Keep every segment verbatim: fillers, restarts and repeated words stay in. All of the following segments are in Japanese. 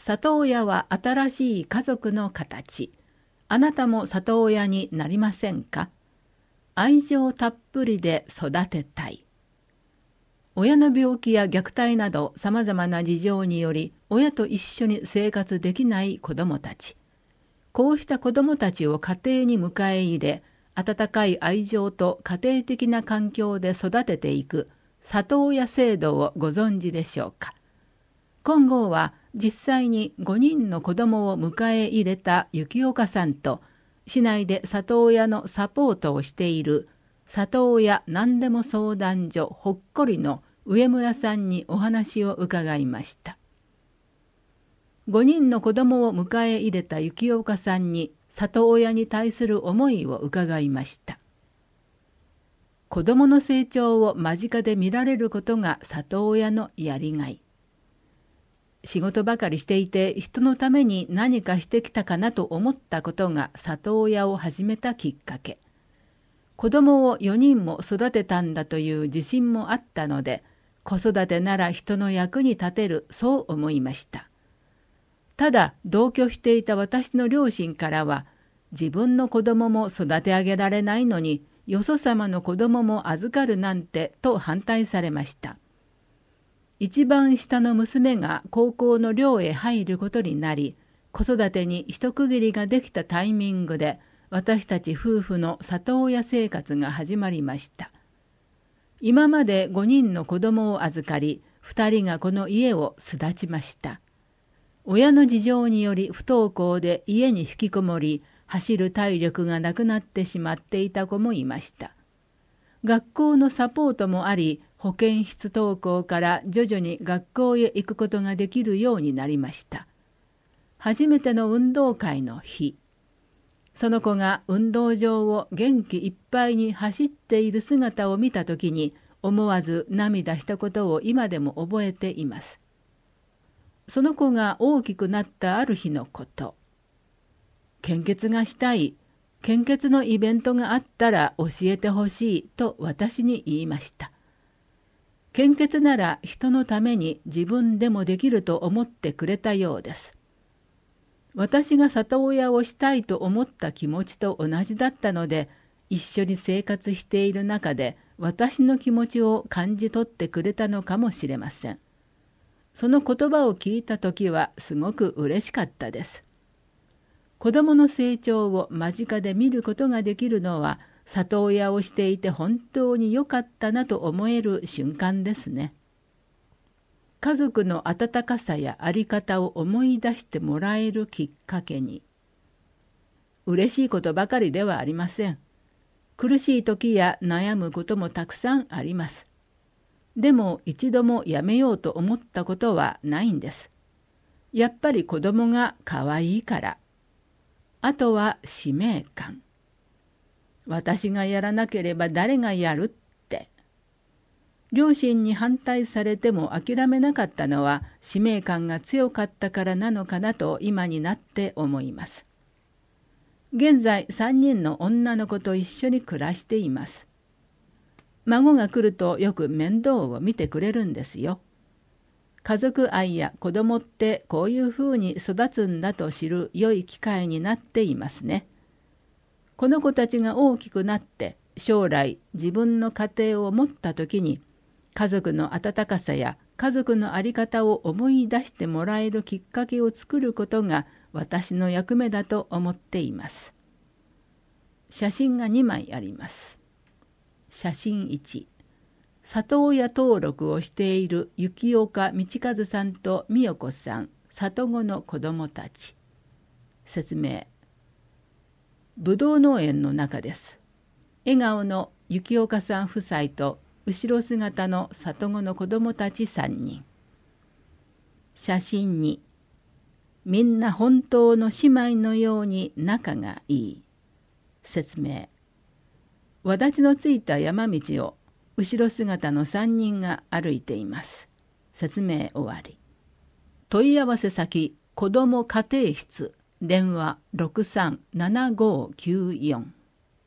里親は新しい家族の形。あなたも里親になりませんか？愛情たっぷりで育てたい。親の病気や虐待など様々な事情により親と一緒に生活できない子どもたち。こうした子どもたちを家庭に迎え入れ、温かい愛情と家庭的な環境で育てていく里親制度をご存知でしょうか。金剛は実際にごにんの子供を迎え入れた幸岡さんと、市内で里親のサポートをしている里親何でも相談所ほっこりの上村さんにお話を伺いました。ごにんの子供を迎え入れた幸岡さんに里親に対する思いを伺いました。子供の成長を間近で見られることが里親のやりがい。仕事ばかりしていて人のために何かしてきたかなと思ったことが里親を始めたきっかけ。子供をよにんも育てたんだという自信もあったので、子育てなら人の役に立てる、そう思いました。ただ同居していた私の両親からは、自分の子供も育て上げられないのに、よそ様の子供も預かるなんてと反対されました。一番下の娘が高校の寮へ入ることになり、子育てに一区切りができたタイミングで、私たち夫婦の里親生活が始まりました。今までごにんの子供を預かり、ふたりがこの家を巣立ちました。親の事情により不登校で家に引きこもり、走る体力がなくなってしまっていた子もいました。学校のサポートもあり、保健室登校から徐々に学校へ行くことができるようになりました。初めての運動会の日、その子が運動場を元気いっぱいに走っている姿を見たときに、思わず涙したことを今でも覚えています。その子が大きくなったある日のこと。献血がしたい、献血のイベントがあったら教えてほしいと私に言いました。献血なら人のために自分でもできると思ってくれたようです。私が里親をしたいと思った気持ちと同じだったので、一緒に生活している中で私の気持ちを感じ取ってくれたのかもしれません。その言葉を聞いたときはすごく嬉しかったです。子供の成長を間近で見ることができるのは、里親をしていて本当に良かったなと思える瞬間ですね。家族の温かさやあり方を思い出してもらえるきっかけに。嬉しいことばかりではありません。苦しい時や悩むこともたくさんあります。でも一度もやめようと思ったことはないんです。やっぱり子供が可愛いから。あとは使命感。私がやらなければ誰がやるって。両親に反対されても諦めなかったのは使命感が強かったからなのかなと今になって思います。現在さんにんの女の子と一緒に暮らしています。孫が来るとよく面倒を見てくれるんですよ。家族愛や子供ってこういうふうに育つんだと知る良い機会になっていますね。この子たちが大きくなって将来自分の家庭を持った時に家族の温かさや家族の在り方を思い出してもらえるきっかけを作ることが私の役目だと思っています。写真がにまいあります。写真いち、里親登録をしている幸岡道和さんと美代子さん、里子の子供たち。説明。ぶどう農園の中です。笑顔の幸岡さん夫妻と後ろ姿の里子の子供たちさんにん。写真に、みんな本当の姉妹のように仲がいい。説明。わだちのついた山道を後ろ姿のさんにんが歩いています。説明終わり。問い合わせ先、子ども家庭室、電話 ろくさんななごきゅうよん。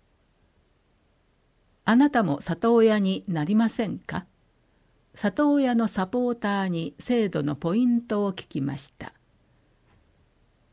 あなたも里親になりませんか？里親のサポーターに制度のポイントを聞きました。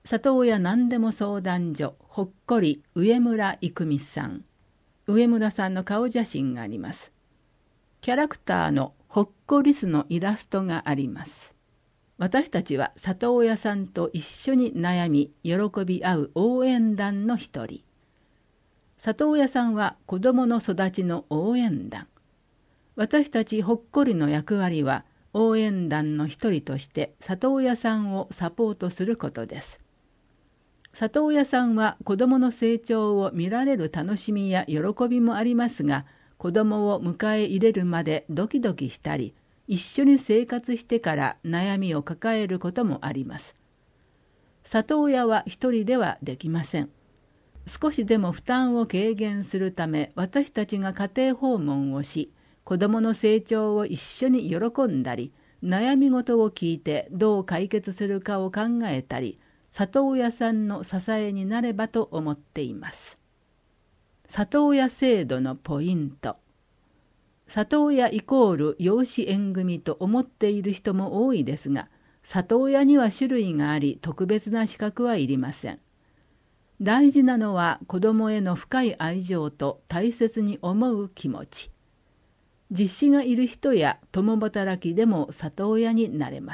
里親何でも相談所ほっこり上村郁美さん。上村さんの顔写真があります。キャラクターのほっこりすのイラストがあります。私たちは里親さんと一緒に悩み、喜び合う応援団の一人。里親さんは子供の育ちの応援団。私たちほっこりの役割は応援団の一人として里親さんをサポートすることです。里親さんは子供の成長を見られる楽しみや喜びもありますが、子供を迎え入れるまでドキドキしたり、一緒に生活してから悩みを抱えることもあります。里親は一人ではできません。少しでも負担を軽減するため、私たちが家庭訪問をし、子供の成長を一緒に喜んだり、悩み事を聞いてどう解決するかを考えたり、里親さんの支えになればと思っています。里親制度のポイント。里親イコール養子縁組と思っている人も多いですが、里親には種類があり、特別な資格はいりません。大事なのは子供への深い愛情と大切に思う気持ち。実子がいる人や共働きでも里親になれます。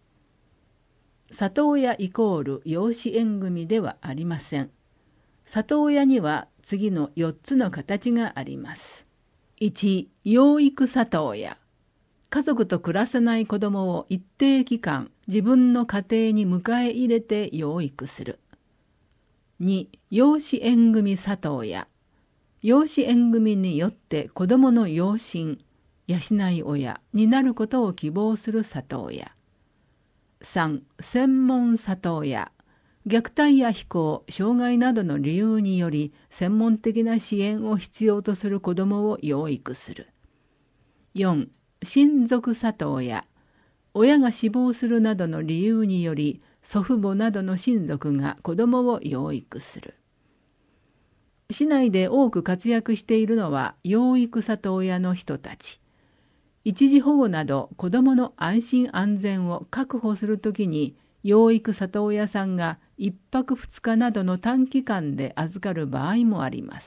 里親イコール養子縁組ではありません。里親には次のよっつの形があります。いち. 養育里親。家族と暮らせない子供を一定期間自分の家庭に迎え入れて養育する。に. 養子縁組里親。養子縁組によって子供の養親、養い親になることを希望する里親。さん. 専門里親。虐待や非行、障害などの理由により専門的な支援を必要とする子どもを養育する。よん. 親族里親。親が死亡するなどの理由により祖父母などの親族が子どもを養育する。市内で多く活躍しているのは養育里親の人たち。一時保護など子どもの安心安全を確保するときに養育里親さんが一泊二日などの短期間で預かる場合もあります。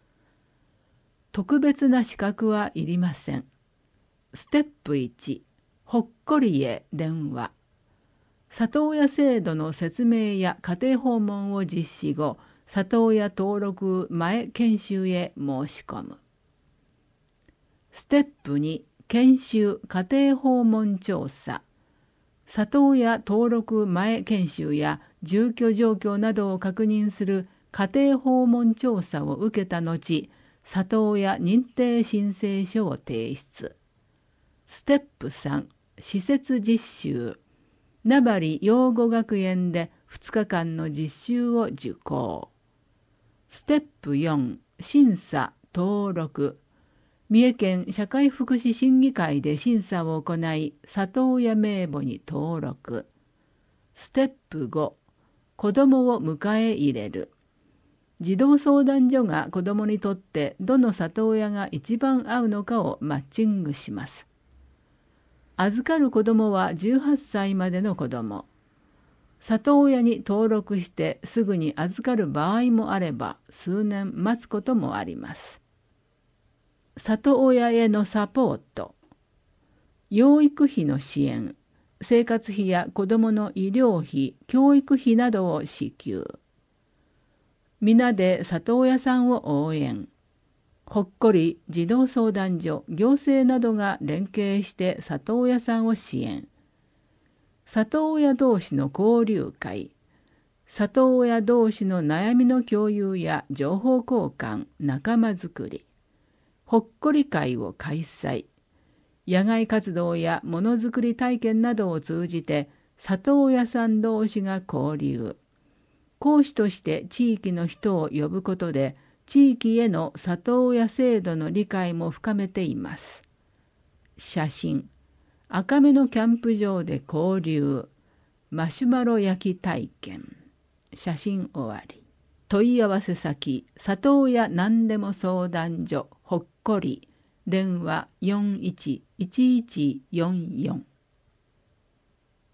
特別な資格はいりません。ステップいち、ほっこりへ電話。里親制度の説明や家庭訪問を実施後、里親登録前研修へ申し込む。ステップに、研修家庭訪問調査。里親登録前研修や住居状況などを確認する家庭訪問調査を受けた後、里親認定申請書を提出。ステップさん、施設実習。名張養護学園でふつかかんの実習を受講。ステップよん、審査登録。三重県社会福祉審議会で審査を行い、里親名簿に登録。ステップご、子どもを迎え入れる。児童相談所が子どもにとってどの里親が一番合うのかをマッチングします。預かる子どもはじゅうはっさいまでの子ども。里親に登録してすぐに預かる場合もあれば、数年待つこともあります。里親へのサポート。養育費の支援、生活費や子どもの医療費、教育費などを支給。皆で里親さんを応援。ほっこり児童相談所、行政などが連携して里親さんを支援。里親同士の交流会。里親同士の悩みの共有や情報交換、仲間づくり。ほっこり会を開催。野外活動やものづくり体験などを通じて里親さん同士が交流。講師として地域の人を呼ぶことで、地域への里親制度の理解も深めています。写真。赤目のキャンプ場で交流。マシュマロ焼き体験。写真終わり。問い合わせ先、里親何でも相談所、ほっこり。電話よんいちいちいちよんよん。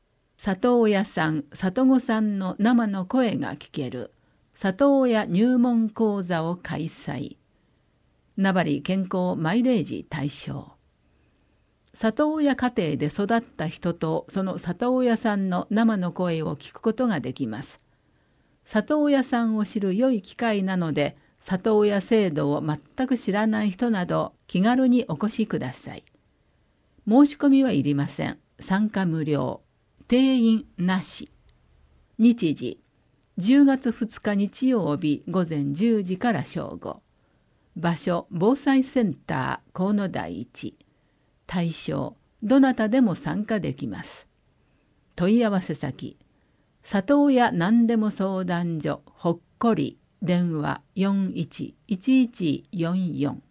里親さん、里子さんの生の声が聞ける里親入門講座を開催。名張健康マイレージ対象。里親家庭で育った人とその里親さんの生の声を聞くことができます。里親さんを知る良い機会なので、里親制度を全く知らない人など気軽にお越しください。申し込みはいりません。参加無料。定員なし。日時、じゅうがつふつか日曜日午前じゅうじから正午。場所、防災センター河野台一。対象、どなたでも参加できます。問い合わせ先、里親何でも相談所ほっこり電話よんいちいちいちよんよん。